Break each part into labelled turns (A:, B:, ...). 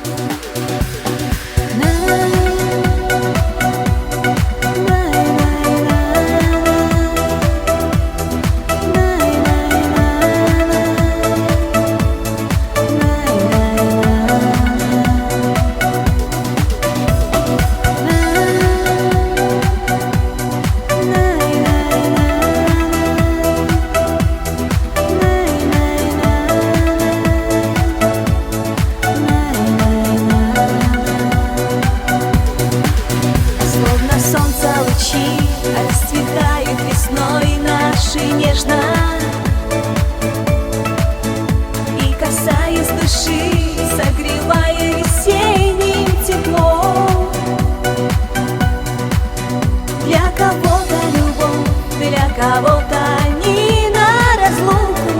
A: Расцветают весной наши нежно, и, касаясь души, согревая весенним теплом. Для кого-то любовь, для кого-то не на разлуку.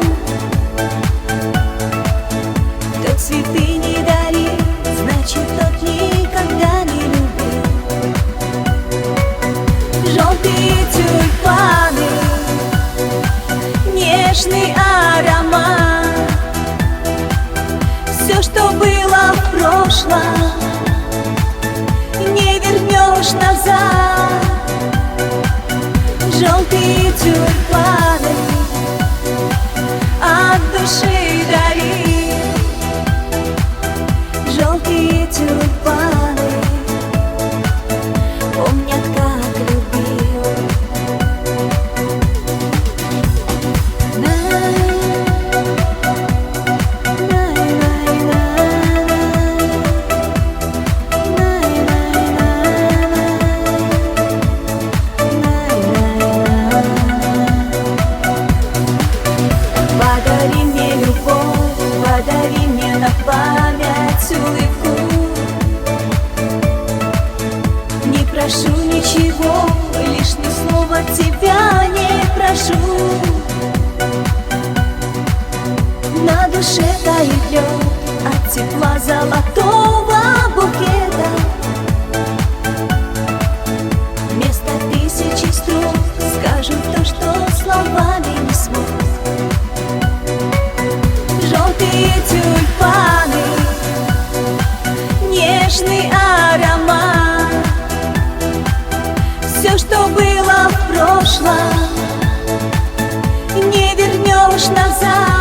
A: Кто цветы не дарит, значит, тот никогда не любил. Желтые тюльпаны, нежный аромат, все, что было в прошлом, не вернешь назад. Желтые тюльпаны от души дари. Желтые тюльпаны помнят, как любил. Подари мне любовь, подари мне на память улыбку. Не прошу ничего, лишних слов от тебя не прошу. На душе тает лед от тепла золотого букета. Вместо тысячи строк скажу то, что словами не смог. Желтые тюльпаны, нежный аромат, все, что было в прошлом, не вернешь назад.